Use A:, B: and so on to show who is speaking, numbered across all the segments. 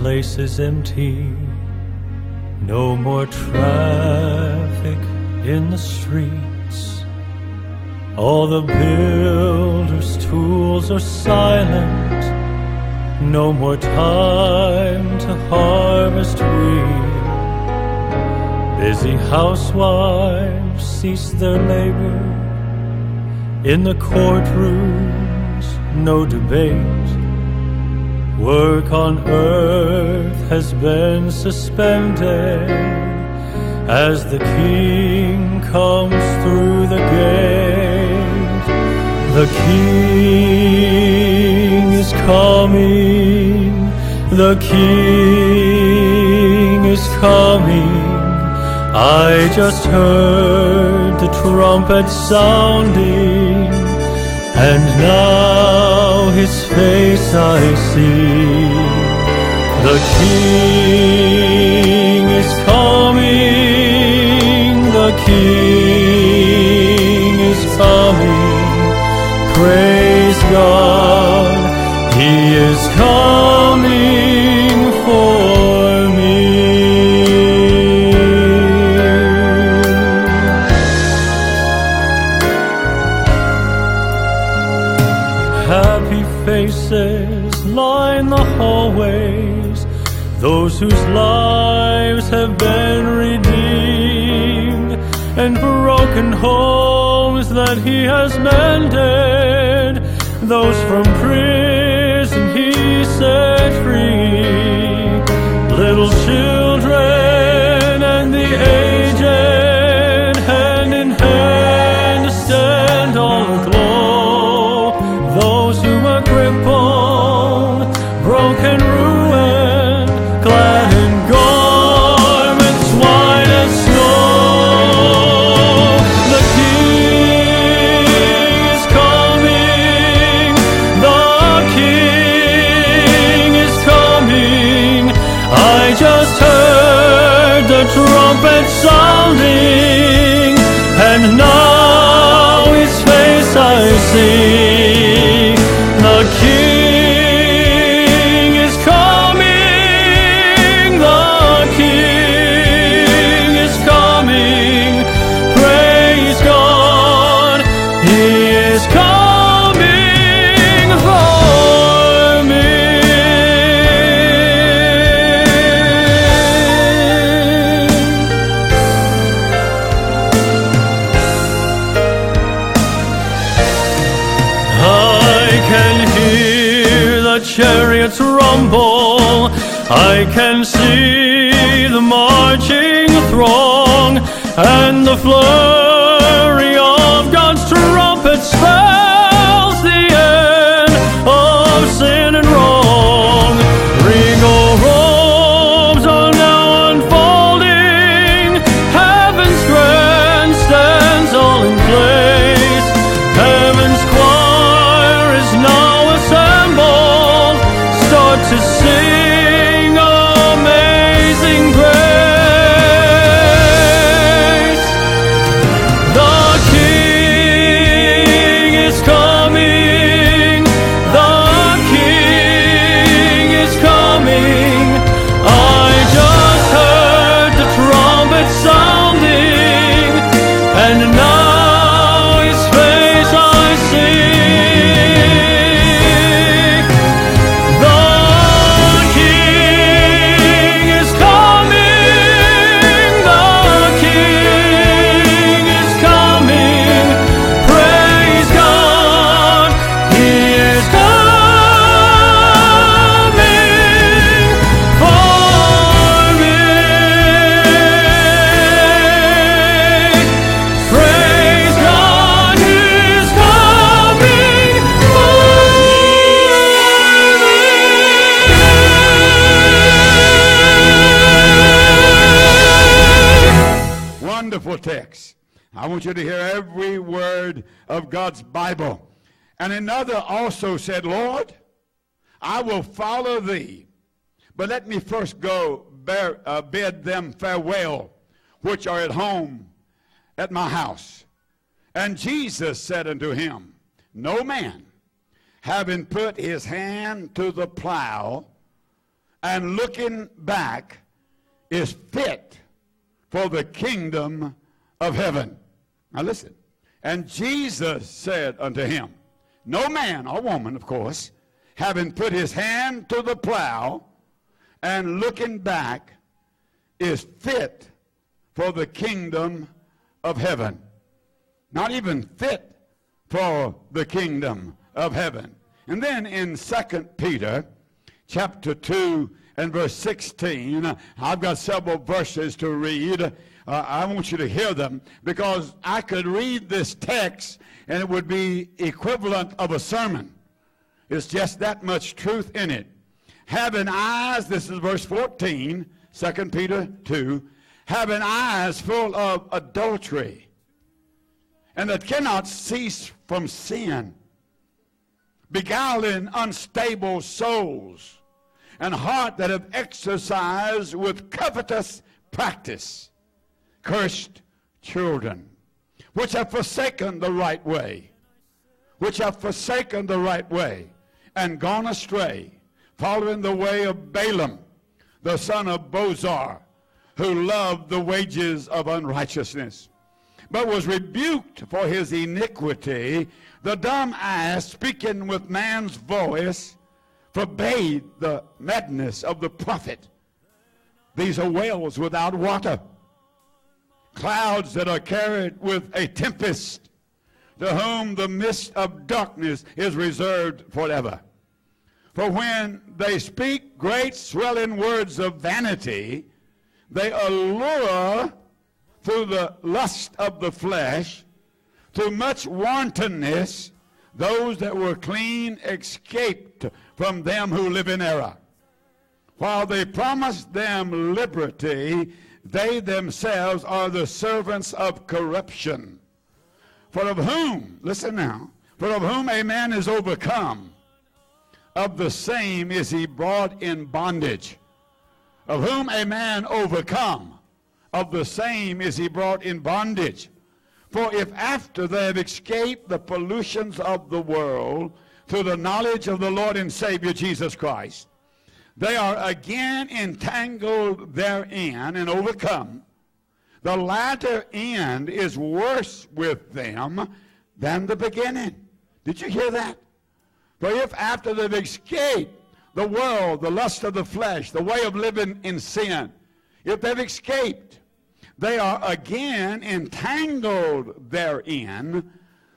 A: place is empty, no more traffic in the streets. All the builders' tools are silent, no more time to harvest wheat. Busy housewives cease their labor, in the courtrooms no debate. Work on earth has been suspended as the King comes through the gate. The King is coming, the King is coming. I just heard the trumpet sounding, and now his face I see. The King is coming, the King is coming. Praise God, he is coming for me. Happy faces line the hallways, those whose lives have been redeemed, and broken homes that he has mended, those from prison he set free. Little children and the aged, hand in hand, stand all aglow. Those who are crippled, broken, ruined, clad in garments white as snow. The King is coming, the King is coming. I just heard the trumpet sounding, and now his face I see. The King is coming, the King is coming. Praise God, he is coming for me. I can hear the chariots rumble, I can see the marching throng, and the flurry of God's trumpet spells the end of sin and wrong. Regal robes are now unfolding, heaven's grandstands all in place. Heaven's choir is now assembled, start to sing Amazing Grace. The King is coming, the King is coming. I just heard the trumpet sounding, and now his face I see. The King is coming, the King is coming. Praise God, he is coming for me. Praise God, he is coming for me.
B: Wonderful text. I want you to hear every word of God's Bible. And another also said, Lord, I will follow thee, but let me first go bid them farewell, which are at home at my house. And Jesus said unto him, No man, having put his hand to the plow and looking back is fit for the kingdom of heaven. Now listen. And Jesus said unto him, no man or woman, of course, having put his hand to the plow and looking back is fit for the kingdom of heaven. Not even fit for the kingdom of heaven. And then in 2 Peter chapter 2 and verse 16, I've got several verses to read. I want you to hear them because I could read this text and it would be equivalent of a sermon. It's just that much truth in it. Having eyes, this is verse 14, 2 Peter 2, having eyes full of adultery, and that cannot cease from sin, beguiling unstable souls, and heart that have exercised with covetous practice, cursed children, which have forsaken the right way, and gone astray, following the way of Balaam, the son of Bozor, who loved the wages of unrighteousness, but was rebuked for his iniquity. The dumb ass, speaking with man's voice, forbade the madness of the prophet. These are wells without water, clouds that are carried with a tempest, to whom the mist of darkness is reserved forever. For when they speak great swelling words of vanity, they allure through the lust of the flesh, through much wantonness, those that were clean escaped from them who live in error. While they promise them liberty, they themselves are the servants of corruption. For of whom, listen now, for of whom a man is overcome, of the same is he brought in bondage. Of whom a man overcome, of the same is he brought in bondage. For if after they have escaped the pollutions of the world through the knowledge of the Lord and Savior Jesus Christ, they are again entangled therein and overcome, the latter end is worse with them than the beginning. Did you hear that? For if after they've escaped the world, the lust of the flesh, the way of living in sin, if they've escaped, they are again entangled therein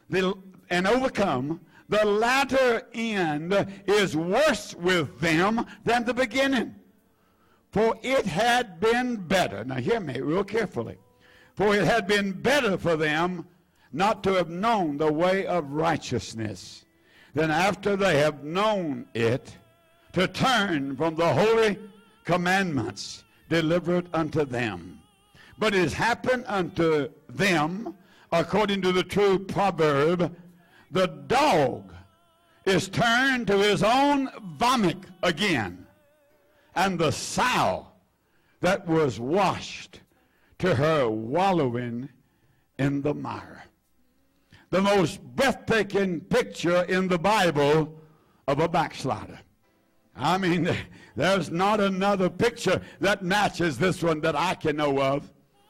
B: and overcome, the latter end is worse with them than the beginning. For it had been better, now hear me real carefully, for it had been better for them not to have known the way of righteousness than after they have known it, to turn from the holy commandments delivered unto them. But it has happened unto them, according to the true proverb, the dog is turned to his own vomit again, and the sow that was washed to her wallowing in the mire. The most breathtaking picture in the Bible of a backslider. I mean, there's not another picture that matches this one that I can know of.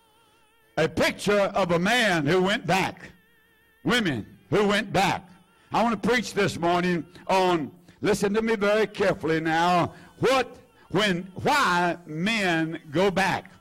B: A picture of a man who went back, women who went back. I want to preach this morning on, listen to me very carefully now, why men go back.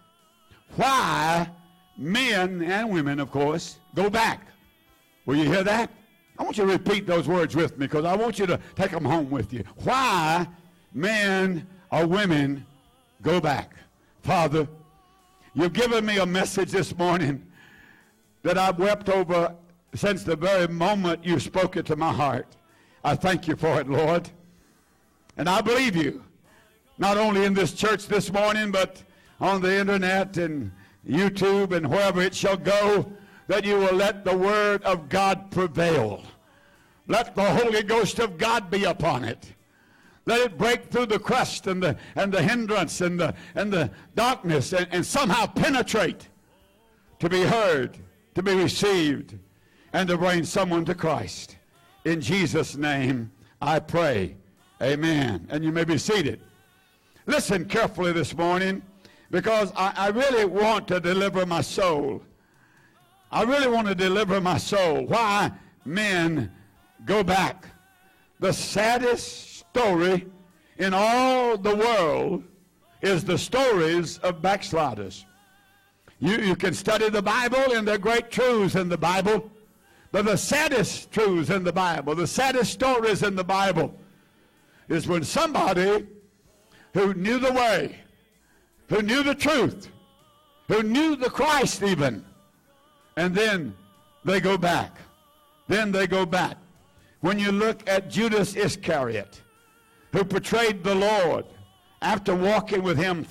B: Why men and women, of course, go back. Will you hear that? I want you to repeat those words with me because I want you to take them home with you. Why men or women go back. Father, you've given me a message this morning that I've wept over since the very moment you spoke it to my heart. I thank you for it, Lord. And I believe you, not only in this church this morning, but on the internet and YouTube and wherever it shall go, that you will let the word of God prevail. Let the Holy Ghost of God be upon it. Let it break through the crust and the hindrance and the darkness and somehow penetrate to be heard, to be received, and to bring someone to Christ. In Jesus' name I pray. Amen. And you may be seated. Listen carefully this morning, because I really want to deliver my soul. I really want to deliver my soul. Why men go back. The saddest story in all the world is the stories of backsliders. You can study the Bible, and there are great truths in the Bible, but the saddest truths in the Bible, the saddest stories in the Bible, is when somebody who knew the way, who knew the truth, who knew the Christ even, and then they go back. Then they go back. When you look at Judas Iscariot, who betrayed the Lord after walking with him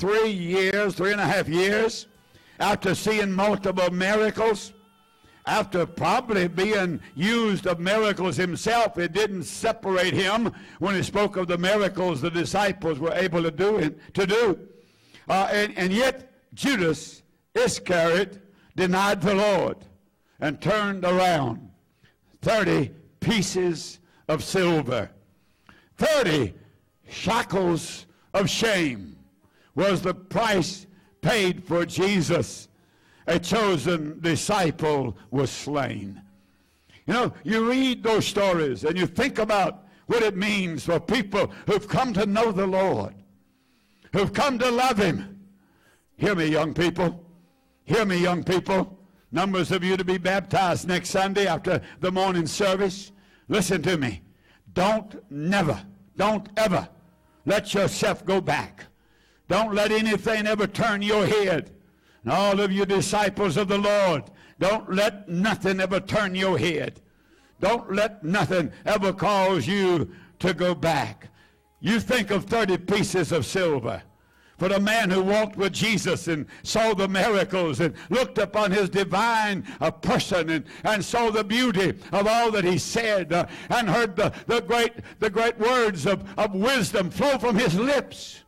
B: 3.5 years, after seeing multiple miracles, after probably being used of miracles himself, it didn't separate him when he spoke of the miracles the disciples were able to do. And yet Judas Iscariot denied the Lord and turned around. 30 pieces of silver, 30 shackles of shame was the price paid for Jesus. A chosen disciple was slain. You know, you read those stories and you think about what it means for people who've come to know the Lord, who've come to love him. Hear me, young people. Hear me, young people. Numbers of you to be baptized next Sunday after the morning service. Listen to me. Don't ever let yourself go back. Don't let anything ever turn your head. And all of you disciples of the Lord, don't let nothing ever turn your head. Don't let nothing ever cause you to go back. You think of 30 pieces of silver. For the man who walked with Jesus and saw the miracles and looked upon his divine person and saw the beauty of all that he said and heard the great words of wisdom flow from his lips.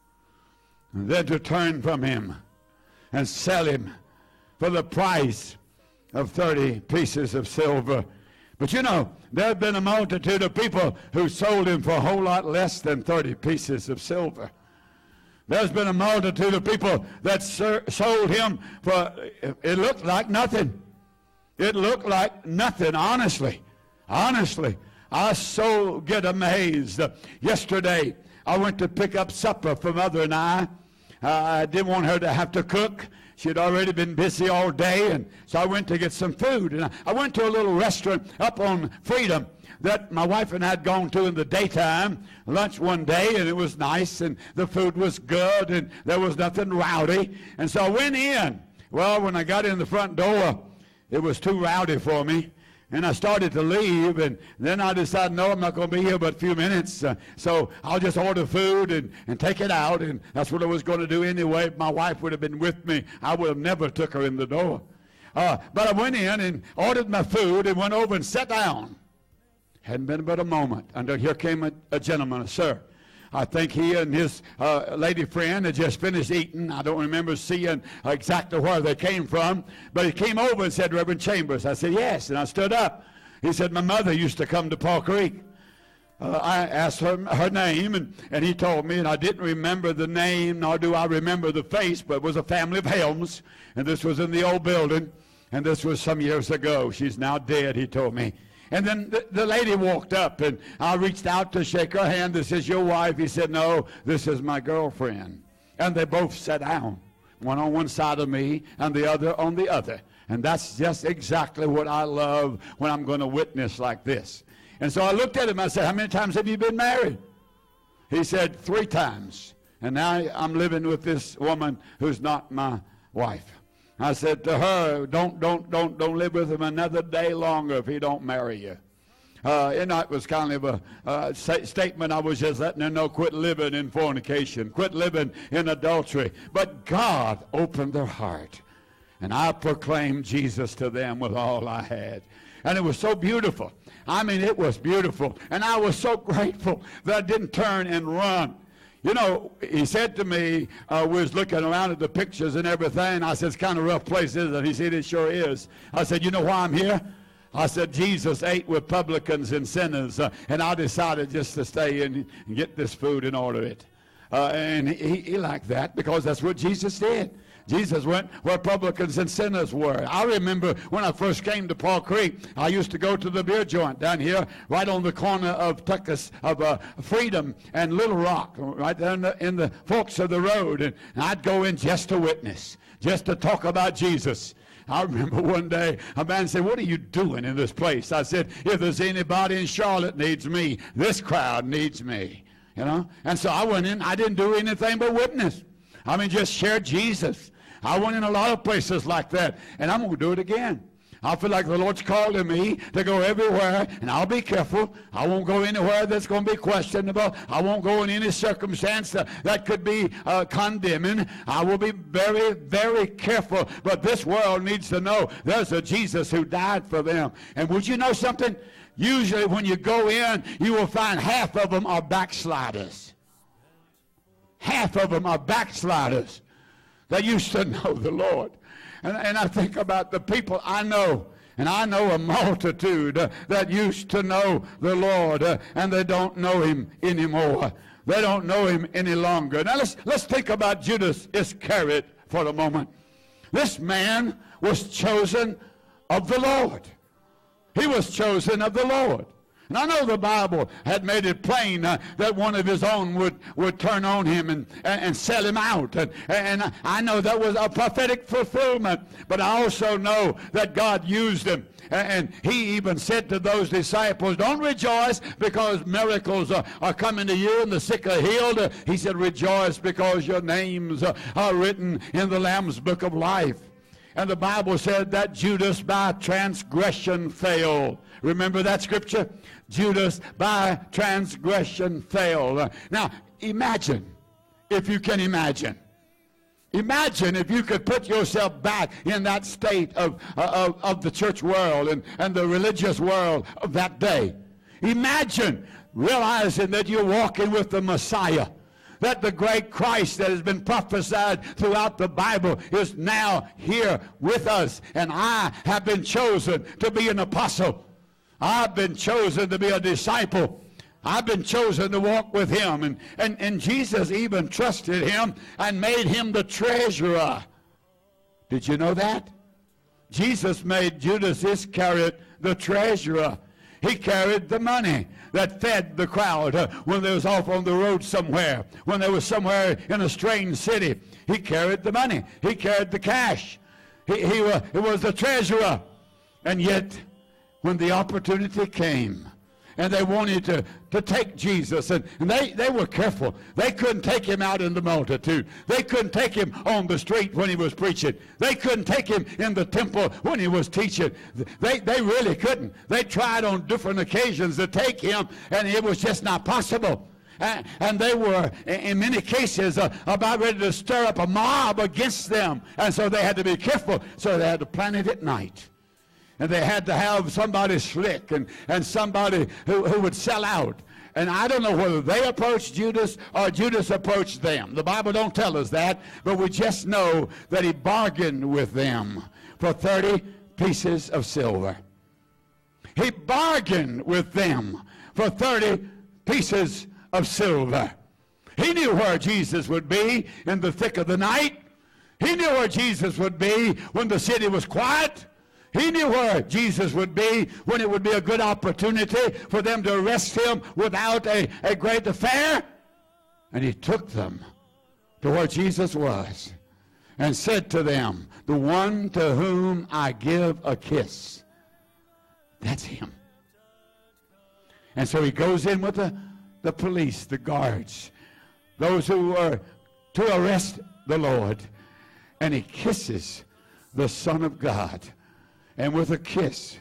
B: And then to turn from him and sell him for the price of 30 pieces of silver. But you know, there have been a multitude of people who sold him for a whole lot less than 30 pieces of silver. There's been a multitude of people that sold him for, it looked like nothing. It looked like nothing, honestly. Honestly, I so get amazed. Yesterday, I went to pick up supper for Mother and I. I didn't want her to have to cook. She had already been busy all day, and so I went to get some food. And I went to a little restaurant up on Freedom that my wife and I had gone to in the daytime, lunch one day, and it was nice, and the food was good, and there was nothing rowdy. And so I went in. Well, when I got in the front door, it was too rowdy for me. And I started to leave, and then I decided, no, I'm not going to be here but a few minutes. So I'll just order food and take it out, and that's what I was going to do anyway. If my wife would have been with me, I would have never took her in the door. But I went in and ordered my food and went over and sat down. Hadn't been but a moment until here came a gentleman, a sir. I think he and his lady friend had just finished eating. I don't remember seeing exactly where they came from. But he came over and said, Reverend Chambers. I said, yes. And I stood up. He said, my mother used to come to Paul Creek. I asked her name, and he told me, and I didn't remember the name, nor do I remember the face, but it was a family of Helms. And this was in the old building. And this was some years ago. She's now dead, he told me. And then the lady walked up, and I reached out to shake her hand. This is your wife. He said, no, this is my girlfriend. And they both sat down, one on one side of me and the other on the other. And that's just exactly what I love when I'm going to witness like this. And so I looked at him. I said, how many times have you been married? He said, 3 times. And now I'm living with this woman who's not my wife. I said to her, don't live with him another day longer if he don't marry you. And that was kind of a statement I was just letting her know, quit living in fornication, quit living in adultery. But God opened their heart, and I proclaimed Jesus to them with all I had. And it was so beautiful. I mean, it was beautiful. And I was so grateful that I didn't turn and run. You know, he said to me, we was looking around at the pictures and everything. I said, it's kind of a rough place, isn't it? He said, it sure is. I said, you know why I'm here? I said, Jesus ate with publicans and sinners, and I decided just to stay in and get this food and order it. And he liked that because that's what Jesus did. Jesus went where publicans and sinners were. I remember when I first came to Paul Creek, I used to go to the beer joint down here, right on the corner of Freedom and Little Rock, right there in the forks of the road. And I'd go in just to witness, just to talk about Jesus. I remember one day a man said, "What are you doing in this place?" I said, "If there's anybody in Charlotte needs me, this crowd needs me." You know? And so I went in. I didn't do anything but witness. I mean, just share Jesus. I went in a lot of places like that, and I'm going to do it again. I feel like the Lord's calling me to go everywhere, and I'll be careful. I won't go anywhere that's going to be questionable. I won't go in any circumstance that could be condemning. I will be very, very careful. But this world needs to know there's a Jesus who died for them. And would you know something? Usually when you go in, you will find half of them are backsliders. Half of them are backsliders. They used to know the Lord. And I think about the people I know, and I know a multitude that used to know the Lord, and they don't know him anymore. They don't know him any longer. Now let's think about Judas Iscariot for a moment. This man was chosen of the Lord. He was chosen of the Lord. And I know the Bible had made it plain that one of his own would turn on him and sell him out. And I know that was a prophetic fulfillment. But I also know that God used him. And he even said to those disciples, "Don't rejoice because miracles are coming to you and the sick are healed." He said, "Rejoice because your names are written in the Lamb's book of life." And the Bible said that Judas by transgression fell. Remember that scripture? Judas by transgression fell. Now, imagine, if you can imagine. Imagine if you could put yourself back in that state of the church world and the religious world of that day. Imagine realizing that you're walking with the Messiah, that the great Christ that has been prophesied throughout the Bible is now here with us, and I have been chosen to be an apostle. I've been chosen to be a disciple. I've been chosen to walk with him. And Jesus even trusted him and made him the treasurer. Did you know that? Jesus made Judas Iscariot the treasurer. He carried the money that fed the crowd when they was off on the road somewhere, when they was somewhere in a strange city. He carried the money. He carried the cash. He was the treasurer. And yet, when the opportunity came, and they wanted to take Jesus, and they were careful. They couldn't take him out in the multitude. They couldn't take him on the street when he was preaching. They couldn't take him in the temple when he was teaching. They really couldn't. They tried on different occasions to take him, and it was just not possible. And they were, in many cases, about ready to stir up a mob against them. And so they had to be careful. So they had to plan it at night. And they had to have somebody slick and somebody who would sell out. And I don't know whether they approached Judas or Judas approached them. The Bible don't tell us that, but we just know that he bargained with them for 30 pieces of silver. He bargained with them for 30 pieces of silver. He knew where Jesus would be in the thick of the night. He knew where Jesus would be when the city was quiet. He knew where Jesus would be when it would be a good opportunity for them to arrest him without a great affair. And he took them to where Jesus was and said to them, "The one to whom I give a kiss, that's him." And so he goes in with the police, the guards, those who were to arrest the Lord, and he kisses the Son of God. And with a kiss,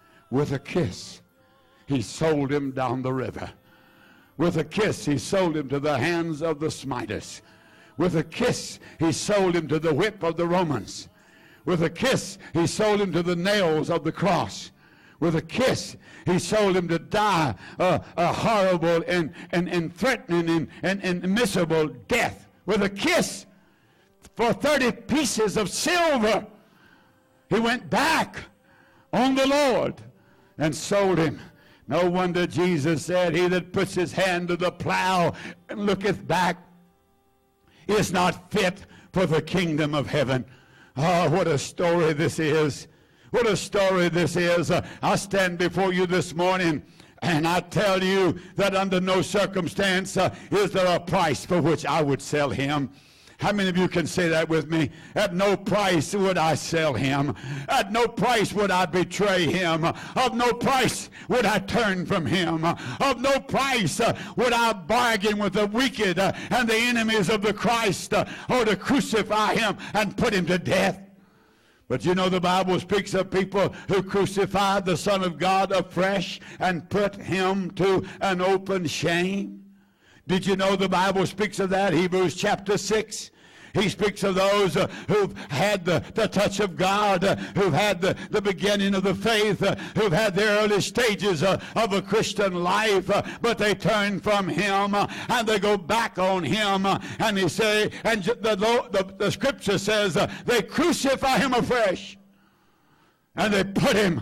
B: he sold him down the river. With a kiss, he sold him to the hands of the smiters. With a kiss, he sold him to the whip of the Romans. With a kiss, he sold him to the nails of the cross. With a kiss, he sold him to die a horrible and threatening and miserable death. With a kiss, for 30 pieces of silver, he went back on the Lord and sold him. No wonder Jesus said, "He that puts his hand to the plow and looketh back is not fit for the kingdom of heaven. Oh, what a story this is. What a story this is. I stand before you this morning, and I tell you that under no circumstance is there a price for which I would sell him. How many of you can say that with me? At no price would I sell him. At no price would I betray him. Of no price would I turn from him. Of no price would I bargain with the wicked and the enemies of the Christ, or to crucify him and put him to death. But you know, the Bible speaks of people who crucified the Son of God afresh and put him to an open shame. Did you know the Bible speaks of that? Hebrews chapter 6. He speaks of those who've had the touch of God, who've had the beginning of the faith, who've had the early stages of a Christian life, but they turn from him and they go back on him. And they say, and the scripture says, they crucify him afresh and they put him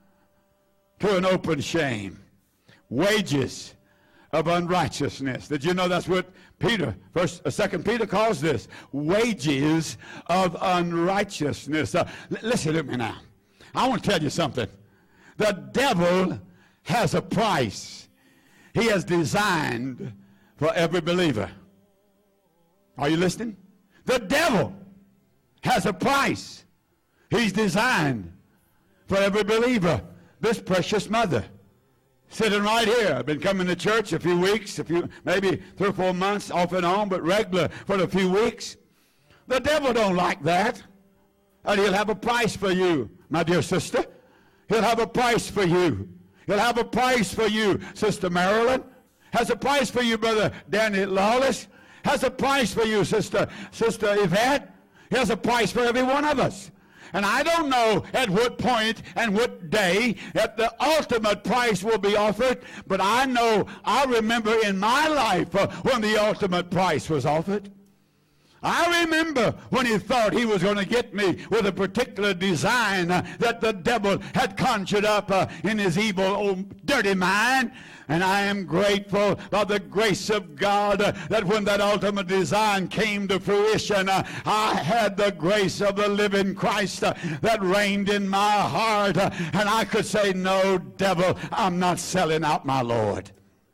B: to an open shame. Wages of unrighteousness. Did you know that's what Second Peter calls this? Wages of unrighteousness. Listen to me now. I want to tell you something. The devil has a price he has designed for every believer. Are you listening? The devil has a price he's designed for every believer. This precious mother sitting right here. I've been coming to church a few weeks, maybe 3 or 4 months off and on, but regular for a few weeks. The devil don't like that. And he'll have a price for you, my dear sister. He'll have a price for you. He'll have a price for you, Sister Marilyn. Has a price for you, Brother Danny Lawless. Has a price for you, Sister Yvette. He has a price for every one of us. And I don't know at what point and what day that the ultimate price will be offered, but I remember in my life when the ultimate price was offered. I remember when he thought he was going to get me with a particular design that the devil had conjured up in his evil, old, dirty mind. And I am grateful by the grace of God that when that ultimate design came to fruition, I had the grace of the living Christ that reigned in my heart. And I could say, no, devil, I'm not selling out my Lord.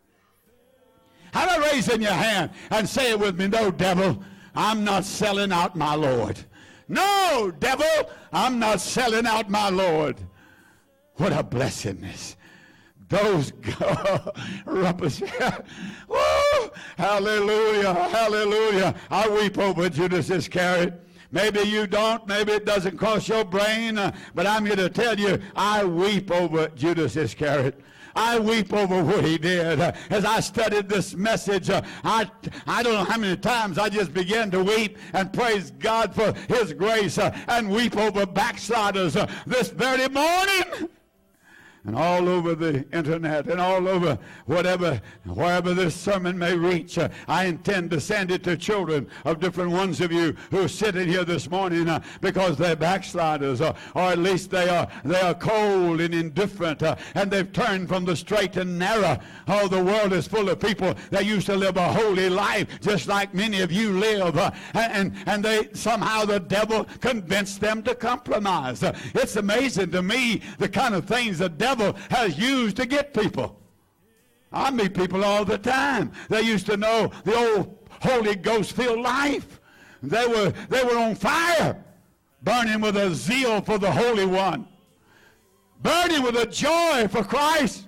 B: How about raising your hand and say it with me? No, devil, I'm not selling out my Lord. No, devil, I'm not selling out my Lord. What a blessedness. Those rumpus. Woo! Hallelujah, hallelujah. I weep over Judas Iscariot. Maybe you don't, maybe it doesn't cross your brain, but I'm here to tell you, I weep over Judas Iscariot. I weep over what he did. As I studied this message, I don't know how many times I just began to weep and praise God for his grace and weep over backsliders this very morning. And all over the internet and all over wherever this sermon may reach, I intend to send it to children of different ones of you who are sitting here this morning because they're backsliders, or at least they are cold and indifferent, and they've turned from the straight and narrow. Oh, the world is full of people that used to live a holy life just like many of you live, and they somehow the devil convinced them to compromise. It's amazing to me the kind of things the devil has used to get people. I meet people all the time. They used to know the old Holy Ghost-filled life. They were on fire, burning with a zeal for the Holy One, burning with a joy for Christ.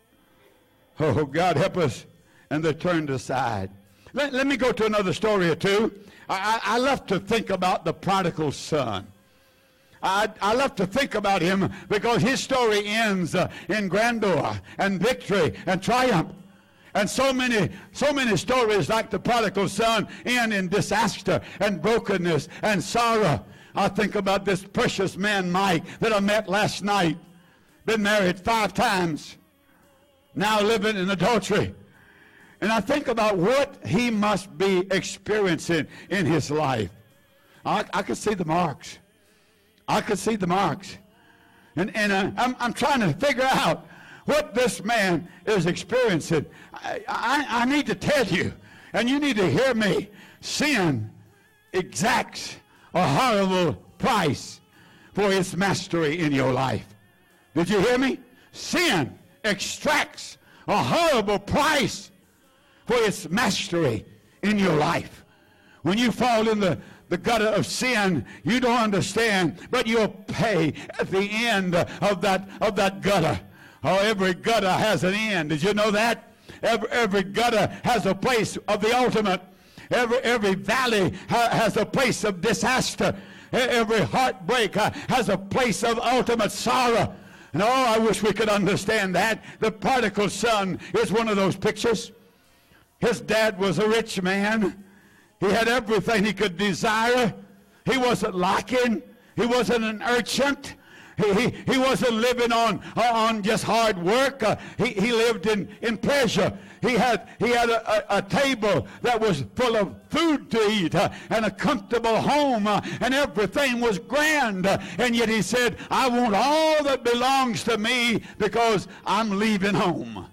B: Oh, God help us. And they turned aside. Let me go to another story or two. I love to think about the prodigal son. I love to think about him because his story ends in grandeur and victory and triumph. And so many stories like the prodigal son end in disaster and brokenness and sorrow. I think about this precious man, Mike, that I met last night. Been married 5 times. Now living in adultery. And I think about what he must be experiencing in his life. I could see the marks. I could see the marks. And I'm trying to figure out what this man is experiencing. I need to tell you, and you need to hear me. sin exacts a horrible price for its mastery in your life. Did you hear me? Sin extracts a horrible price for its mastery in your life. When you fall in the gutter of sin, you don't understand, but you'll pay at the end of that gutter. Oh, every gutter has an end. Did you know that? Every gutter has a place of the ultimate. Every valley has a place of disaster. Every heartbreak has a place of ultimate sorrow. And oh, I wish we could understand that. The prodigal son is one of those pictures. His dad was a rich man. He had everything he could desire. He wasn't lacking. He wasn't an urchin. He wasn't living on just hard work. He lived in pleasure. He had a table that was full of food to eat and a comfortable home and everything was grand. And yet he said, I want all that belongs to me because I'm leaving home.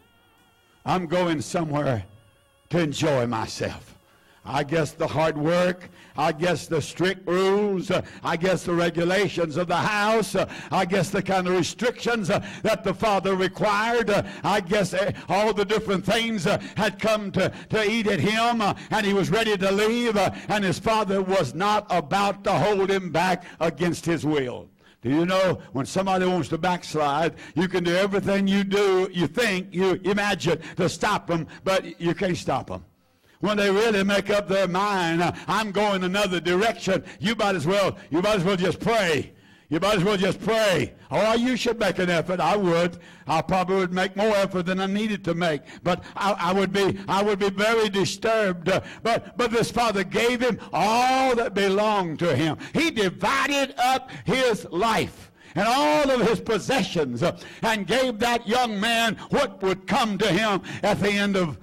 B: I'm going somewhere to enjoy myself. I guess the hard work, I guess the strict rules, I guess the regulations of the house, I guess the kind of restrictions that the father required, I guess all the different things had come to eat at him, and he was ready to leave, and his father was not about to hold him back against his will. Do you know when somebody wants to backslide, you can do everything you do, you think, you imagine to stop them, but you can't stop them. When they really make up their mind, I'm going another direction, you might as well just pray. You might as well just pray. Oh, you should make an effort. I would. I probably would make more effort than I needed to make. But I would be very disturbed. But this father gave him all that belonged to him. He divided up his life and all of his possessions and gave that young man what would come to him at the end of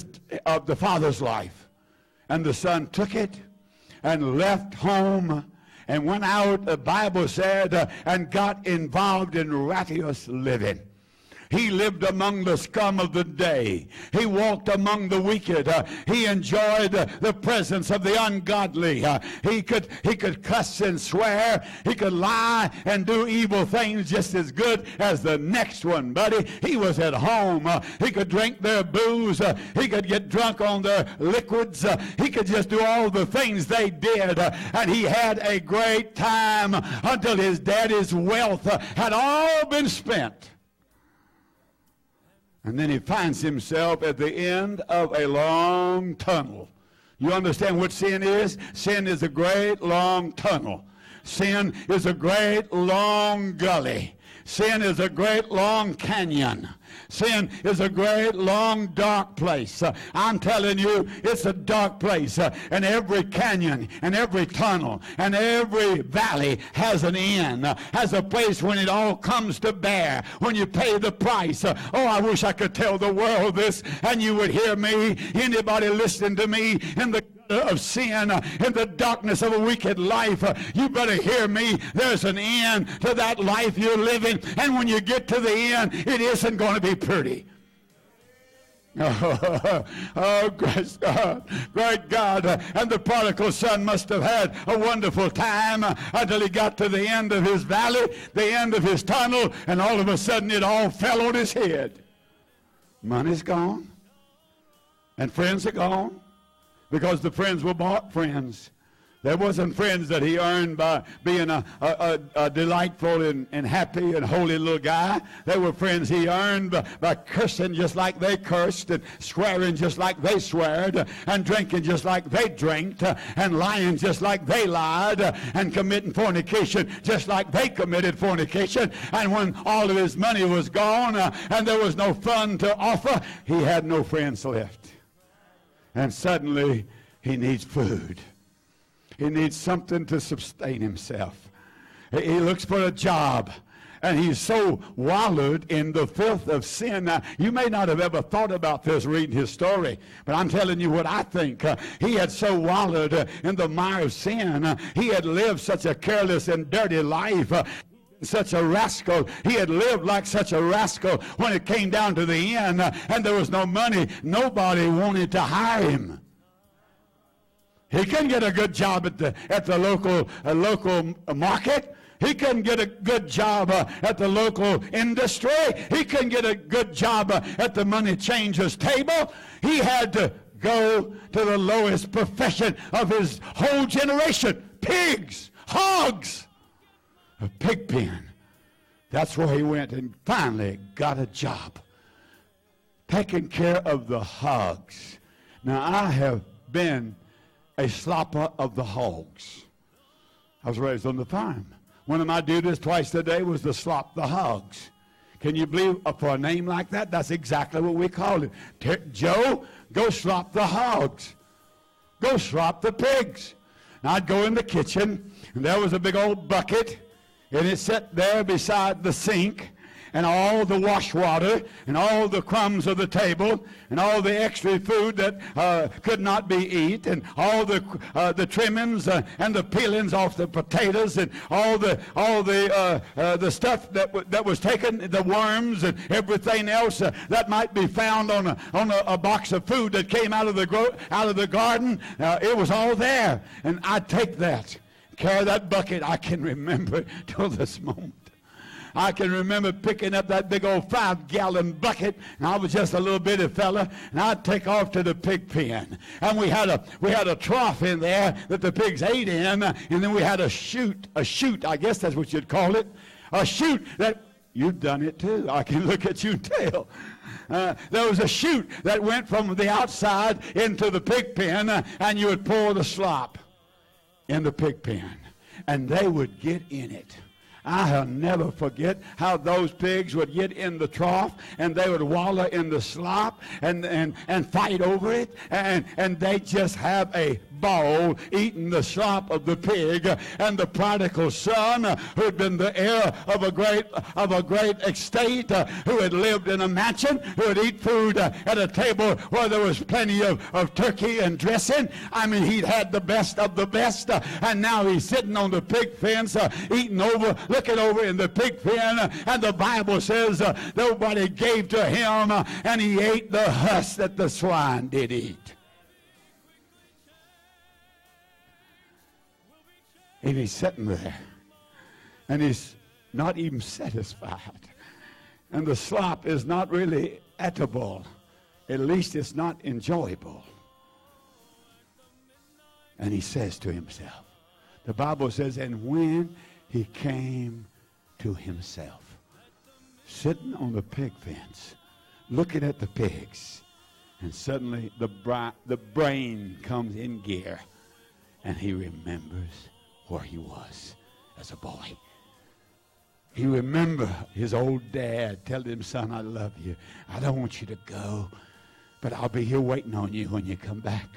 B: the father's life. And the son took it and left home and went out, the Bible said, and got involved in riotous living. He lived among the scum of the day. He walked among the wicked. He enjoyed the presence of the ungodly. He could cuss and swear. He could lie and do evil things just as good as the next one, buddy. He was at home. He could drink their booze. He could get drunk on their liquids. He could just do all the things they did. And he had a great time until his daddy's wealth had all been spent. And then he finds himself at the end of a long tunnel. You understand what sin is? Sin is a great long tunnel. Sin is a great long gully. Sin is a great long canyon. Sin is a great long dark place. I'm telling you, it's a dark place. And every canyon and every tunnel and every valley has an end, has a place when it all comes to bear, when you pay the price. Oh, I wish I could tell the world this and you would hear me. Anybody listening to me in the of sin, in the darkness of a wicked life, you better hear me. There's an end to that life you're living, and when you get to the end, it isn't going to be pretty. Oh, great God. And the prodigal son must have had a wonderful time until he got to the end of his valley, the end of his tunnel, and all of a sudden it all fell on his head. Money's gone, and friends are gone. Because the friends were bought friends. There wasn't friends that he earned by being a delightful and happy and holy little guy. They were friends he earned by cursing just like they cursed, and swearing just like they sweared, and drinking just like they drank, and lying just like they lied, and committing fornication just like they committed fornication. And when all of his money was gone and there was no fun to offer, he had no friends left. And suddenly, he needs food. He needs something to sustain himself. He looks for a job. And he's so wallowed in the filth of sin. Now, you may not have ever thought about this reading his story, but I'm telling you what I think. He had so wallowed in the mire of sin. He had lived such a careless and dirty life. Such a rascal. He had lived like such a rascal when it came down to the end and there was no money. Nobody wanted to hire him. He couldn't get a good job at the local market. He couldn't get a good job at the local industry. He couldn't get a good job at the money changer's table. He had to go to the lowest profession of his whole generation. Pigs, hogs, a pig pen. That's where he went and finally got a job, taking care of the hogs. Now, I have been a slopper of the hogs. I was raised on the farm. One of my duties twice a day was to slop the hogs. Can you believe for a name like that? That's exactly what we called it. Joe, go slop the hogs. Go slop the pigs. And I'd go in the kitchen, and there was a big old bucket, and it sat there beside the sink, and all the wash water, and all the crumbs of the table, and all the extra food that could not be eaten, and all the trimmings and the peelings off the potatoes, and all the stuff that was taken, the worms and everything else that might be found on a box of food that came out of the garden. It was all there, and I'd take that, carry that bucket. I can remember till this moment. I can remember picking up that big old 5-gallon bucket, and I was just a little bitty fella, and I'd take off to the pig pen. And we had a trough in there that the pigs ate in, and then we had a chute, I guess that's what you'd call it, a chute that, you've done it too. I can look at you and tell. There was a chute that went from the outside into the pig pen, and you would pour the slop in the pig pen, and they would get in it. I'll never forget how those pigs would get in the trough, and they would wallow in the slop and fight over it, and they just have a ball eating the slop of the pig. And the prodigal son, who had been the heir of a great estate, who had lived in a mansion, who would eat food at a table where there was plenty of turkey and dressing. I mean, he'd had the best of the best, and now he's sitting on the pig fence, looking over in the pig pen, and the Bible says nobody gave to him, and he ate the husk that the swine did eat. And he's sitting there, and he's not even satisfied. And the slop is not really edible. At least it's not enjoyable. And he says to himself, the Bible says, and when he came to himself, sitting on the pig fence, looking at the pigs, and suddenly the brain comes in gear, and he remembers where he was as a boy. He remembered his old dad telling him, son, I love you. I don't want you to go, but I'll be here waiting on you when you come back.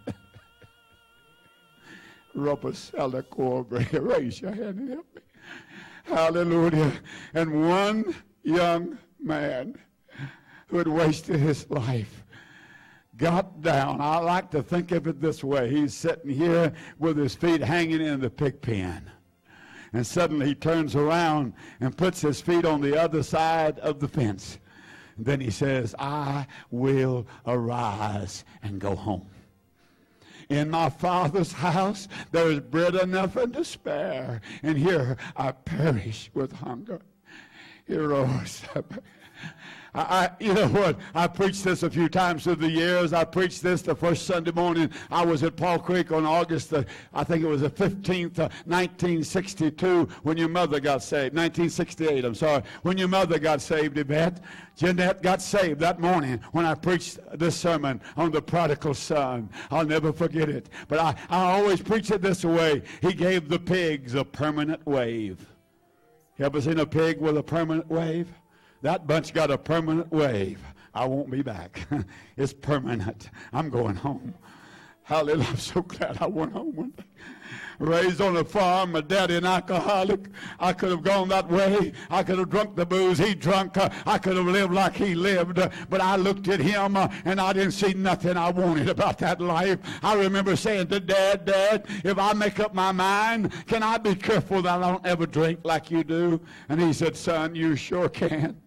B: Robert Corbray, raise your hand and help me. Hallelujah. And one young man who had wasted his life got down. I like to think of it this way. He's sitting here with his feet hanging in the pig pen. And suddenly he turns around and puts his feet on the other side of the fence. And then he says, I will arise and go home. In my Father's house, there is bread enough and to spare. And here I perish with hunger. He rose up. You know what? I preached this a few times through the years. I preached this the first Sunday morning. I was at Paul Creek on August, I think it was the 15th, 1962, when your mother got saved. 1968, I'm sorry. When your mother got saved, Yvette. Jeanette got saved that morning when I preached this sermon on the prodigal son. I'll never forget it. But I always preach it this way. He gave the pigs a permanent wave. You ever seen a pig with a permanent wave? That bunch got a permanent wave. I won't be back. It's permanent. I'm going home. Hallelujah. I'm so glad I went home one day. Raised on a farm, my daddy an alcoholic. I could have gone that way. I could have drunk the booze he drunk. I could have lived like he lived. But I looked at him and I didn't see nothing I wanted about that life. I remember saying to Dad, if I make up my mind, can I be careful that I don't ever drink like you do? And he said, son, you sure can.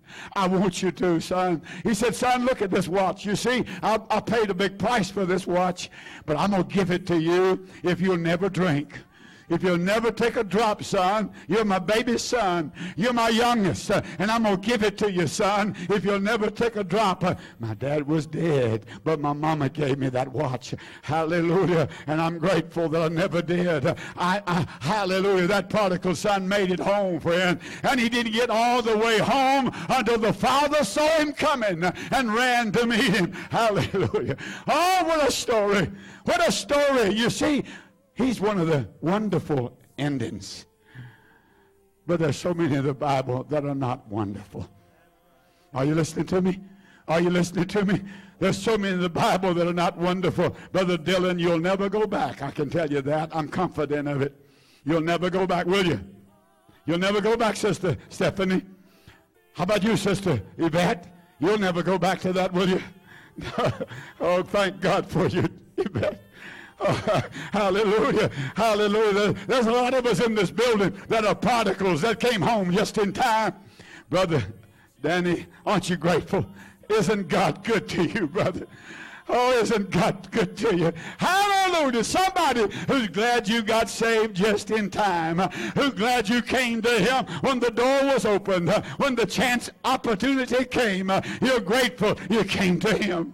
B: I want you to, son. He said, son, look at this watch. You see, I paid a big price for this watch, but I'm going to give it to you if you'll never drink. If you'll never take a drop, son, you're my baby son. You're my youngest, and I'm going to give it to you, son, if you'll never take a drop. My dad was dead, but my mama gave me that watch. Hallelujah. And I'm grateful that I never did. Hallelujah. That prodigal son made it home, friend. And he didn't get all the way home until the father saw him coming and ran to meet him. Hallelujah. Oh, what a story. What a story. You see, he's one of the wonderful endings. But there's so many in the Bible that are not wonderful. Are you listening to me? Are you listening to me? There's so many in the Bible that are not wonderful. Brother Dylan, you'll never go back. I can tell you that. I'm confident of it. You'll never go back, will you? You'll never go back, Sister Stephanie. How about you, Sister Yvette? You'll never go back to that, will you? Oh, thank God for you, Yvette. Oh, hallelujah, hallelujah. There's a lot of us in this building that are prodigals that came home just in time. Brother Danny, aren't you grateful? Isn't God good to you, brother? Oh, isn't God good to you? Hallelujah. Somebody who's glad you got saved just in time. Who's glad you came to him when the door was opened. When the chance opportunity came. You're grateful you came to him.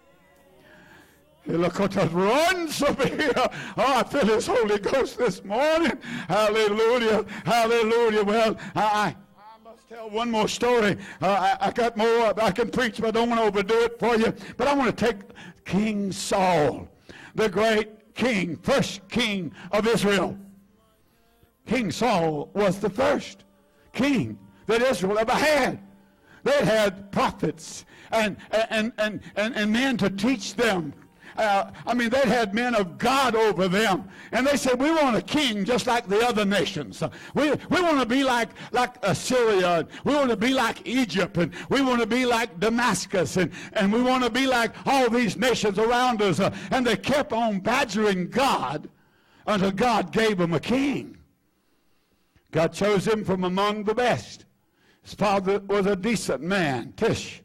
B: Look what that runs over here. Oh, I feel his Holy Ghost this morning. Hallelujah. Hallelujah. Well, I must tell one more story. I got more I can preach, but I don't want to overdo it for you. But I want to take King Saul, the great king, first king of Israel. King Saul was the first king that Israel ever had. They had prophets and men to teach them. They had men of God over them. And they said, we want a king just like the other nations. We want to be like Assyria. We want to be like Egypt. And we want to be like Damascus. And we want to be like all these nations around us. And they kept on badgering God until God gave them a king. God chose him from among the best. His father was a decent man, Tish.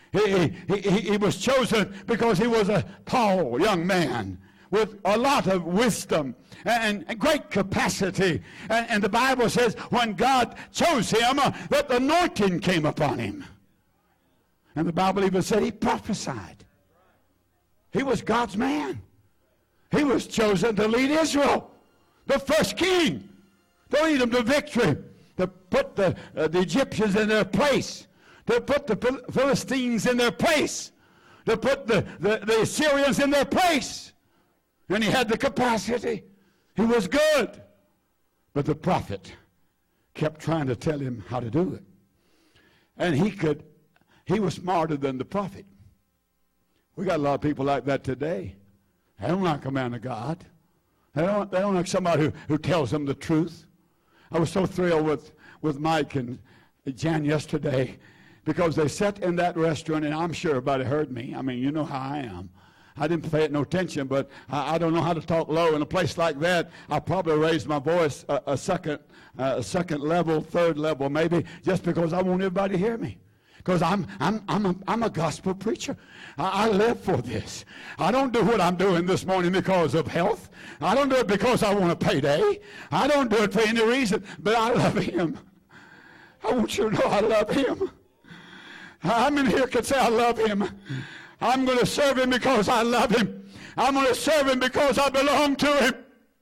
B: He was chosen because he was a tall young man with a lot of wisdom and great capacity. And the Bible says when God chose him, that the anointing came upon him. And the Bible even said he prophesied. He was God's man. He was chosen to lead Israel, the first king, to lead them to victory, to put the Egyptians in their place, to put the Philistines in their place, to put the Assyrians in their place. And he had the capacity. He was good. But the prophet kept trying to tell him how to do it. And he was smarter than the prophet. We got a lot of people like that today. They don't like a man of God. They don't like somebody who tells them the truth. I was so thrilled with Mike and Jan yesterday, because they sat in that restaurant, and I'm sure everybody heard me. I mean, you know how I am. I didn't pay it no attention, but I don't know how to talk low. In a place like that, I probably raised my voice a second level, third level, maybe, just because I want everybody to hear me. Because I'm a gospel preacher. I live for this. I don't do what I'm doing this morning because of health. I don't do it because I want a payday. I don't do it for any reason, but I love him. I want you to know I love him. How many here can say I love him? I'm going to serve him because I love him. I'm going to serve him because I belong to him.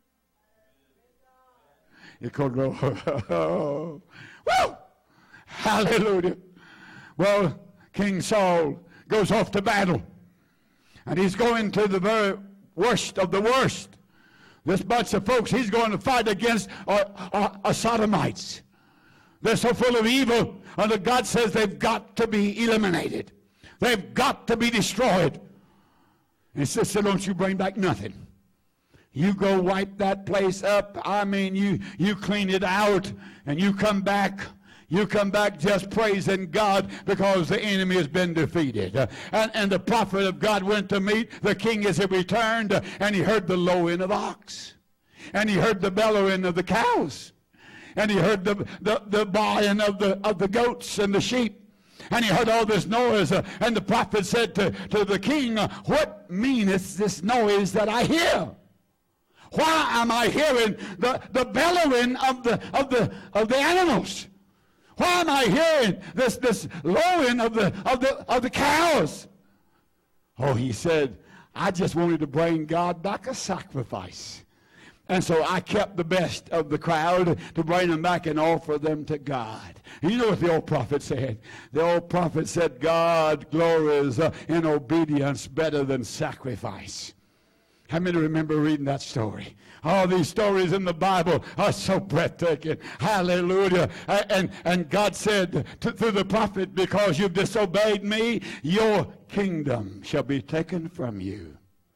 B: You could go, woo! Hallelujah. Well, King Saul goes off to battle. And he's going to the very worst of the worst. This bunch of folks he's going to fight against are Sodomites. They're so full of evil, and God says they've got to be eliminated. They've got to be destroyed. And he says, so don't you bring back nothing. You go wipe that place up. I mean, you clean it out, and you come back. You come back just praising God because the enemy has been defeated. And the prophet of God went to meet the king as he returned, and he heard the lowing of the ox. And he heard the bellowing of the cows. And he heard the baaing of the goats and the sheep. And he heard all this noise, and the prophet said to the king, what meaneth this noise that I hear? Why am I hearing the bellowing of the animals? Why am I hearing this lowing of the cows? Oh, he said, I just wanted to bring God back a sacrifice. And so I kept the best of the crowd to bring them back and offer them to God. You know what the old prophet said? The old prophet said, God glories in obedience better than sacrifice. How many remember reading that story? All these stories in the Bible are so breathtaking. Hallelujah. And God said through the prophet, because you've disobeyed me, your kingdom shall be taken from you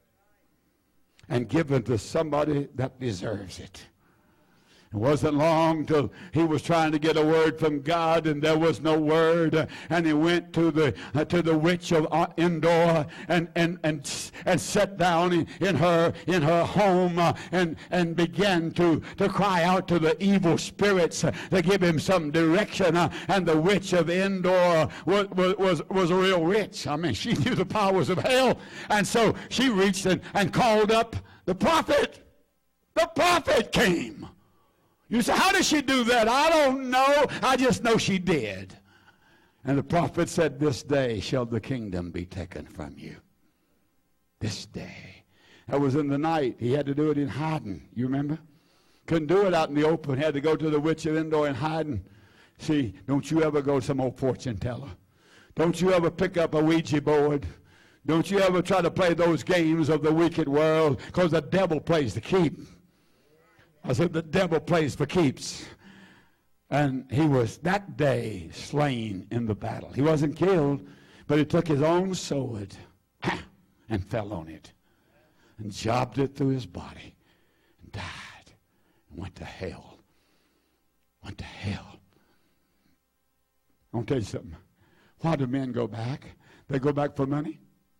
B: and given to somebody that deserves it. It wasn't long till he was trying to get a word from God, and there was no word. And he went to the witch of Endor and sat down in her home and began to cry out to the evil spirits to give him some direction. And the witch of Endor was a real witch. I mean, she knew the powers of hell, and so she reached and called up the prophet. The prophet came. You say, how did she do that? I don't know. I just know she did. And the prophet said, this day shall the kingdom be taken from you. This day. That was in the night. He had to do it in hiding. You remember? Couldn't do it out in the open. Had to go to the witch of Endor in hiding. See, don't you ever go to some old fortune teller. Don't you ever pick up a Ouija board. Don't you ever try to play those games of the wicked world, because the devil plays to keep. I said, the devil plays for keeps. And he was that day slain in the battle. He wasn't killed, but he took his own sword and fell on it and jabbed it through his body and died and went to hell. Went to hell. I'll tell you something. Why do men go back? They go back for money.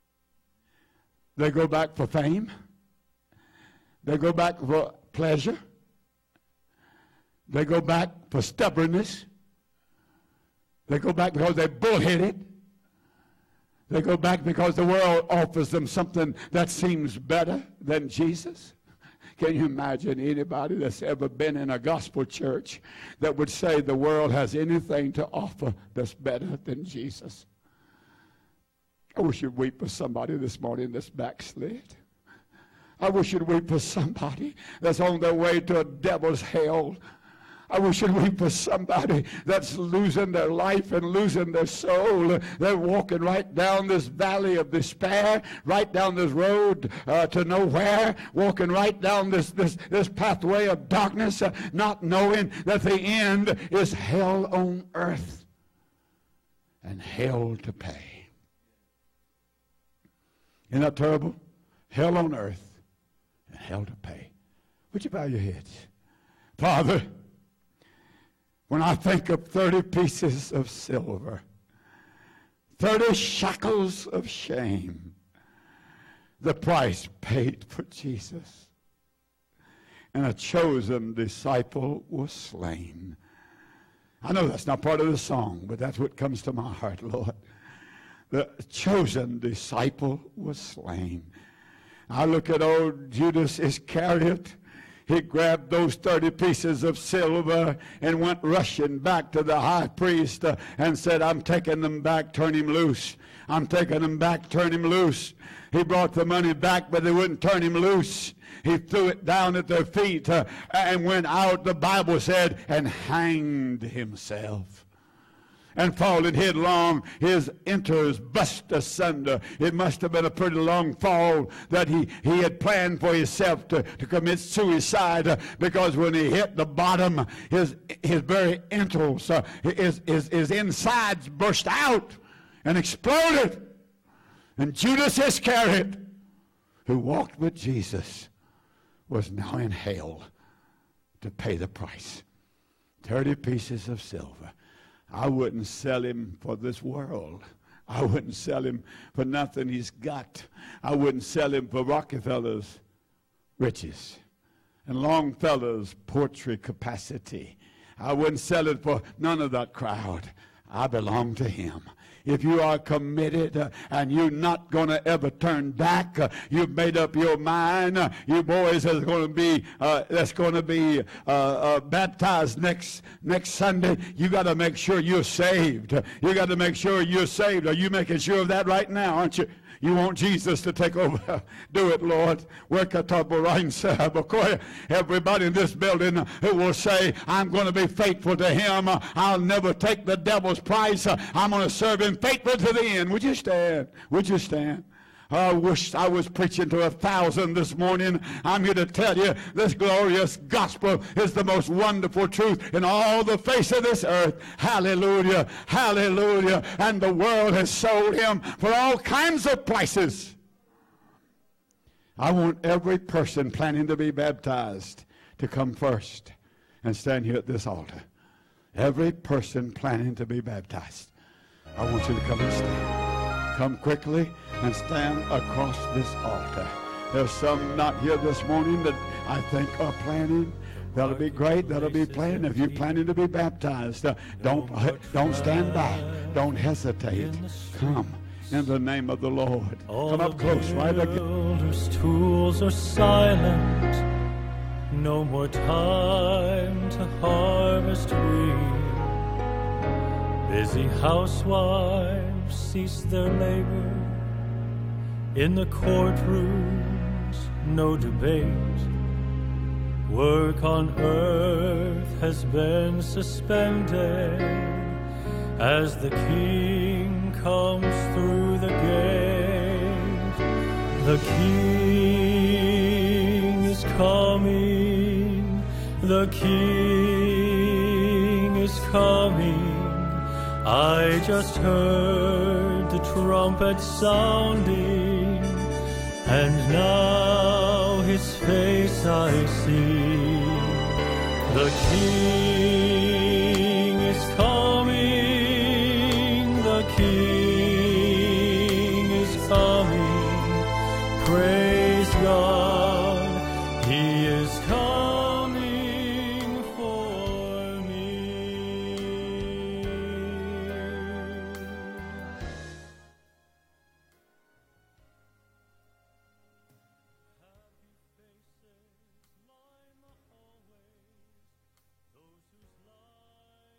B: They go back for fame. They go back for pleasure. They go back for stubbornness. They go back because they're bullheaded. They go back because the world offers them something that seems better than Jesus. Can you imagine anybody that's ever been in a gospel church that would say the world has anything to offer that's better than Jesus? I wish you'd weep for somebody this morning that's backslid. I wish you'd weep for somebody that's on their way to a devil's hell. I wish you'd weep for somebody that's losing their life and losing their soul. They're walking right down this valley of despair, right down this road to nowhere, walking right down this pathway of darkness, not knowing that the end is hell on earth and hell to pay. Isn't that terrible? Hell on earth and hell to pay. Would you bow your heads? Father, when I think of 30 pieces of silver, 30 shekels of shame, the price paid for Jesus, and a chosen disciple was slain. I know that's not part of the song, but that's what comes to my heart, Lord. The chosen disciple was slain. I look at old Judas Iscariot. He grabbed those 30 pieces of silver and went rushing back to the high priest and said, I'm taking them back, turn him loose. I'm taking them back, turn him loose. He brought the money back, but they wouldn't turn him loose. He threw it down at their feet and went out, the Bible said, and hanged himself. And falling headlong, his enters bust asunder. It must have been a pretty long fall that he had planned for himself to commit suicide, because when he hit the bottom, his very entrails, his insides burst out and exploded. And Judas Iscariot, who walked with Jesus, was now in hell to pay the price. 30 pieces of silver. I wouldn't sell him for this world. I wouldn't sell him for nothing he's got. I wouldn't sell him for Rockefeller's riches and Longfellow's poetry capacity. I wouldn't sell it for none of that crowd. I belong to him. If you are committed and you're not going to ever turn back, you've made up your mind. You boys that's going to be baptized next Sunday. You got to make sure you're saved. You got to make sure you're saved. Are you making sure of that right now? Aren't you? You want Jesus to take over. Do it, Lord. Everybody in this building who will say, I'm going to be faithful to him. I'll never take the devil's price. I'm going to serve him faithful to the end. Would you stand? Would you stand? I wish I was preaching to 1,000 this morning. I'm here to tell you this glorious gospel is the most wonderful truth in all the face of this earth. Hallelujah, hallelujah. And the world has sold him for all kinds of prices. I want every person planning to be baptized to come first and stand here at this altar. Every person planning to be baptized, I want you to come and stand. Come quickly and stand across this altar. There's some not here this morning that I think are planning. That'll be great. That'll be planning. If you're planning to be baptized, don't stand back. Don't hesitate. Come in the name of the Lord. Come up close, right again.
A: Builders' tools are silent. No more time to harvest wheat. Busy housewives cease their labor. In the courtrooms, no debate. Work on earth has been suspended as the King comes through the gate. The King is coming. The King is coming. I just heard the trumpet sounding, and now his face I see. The King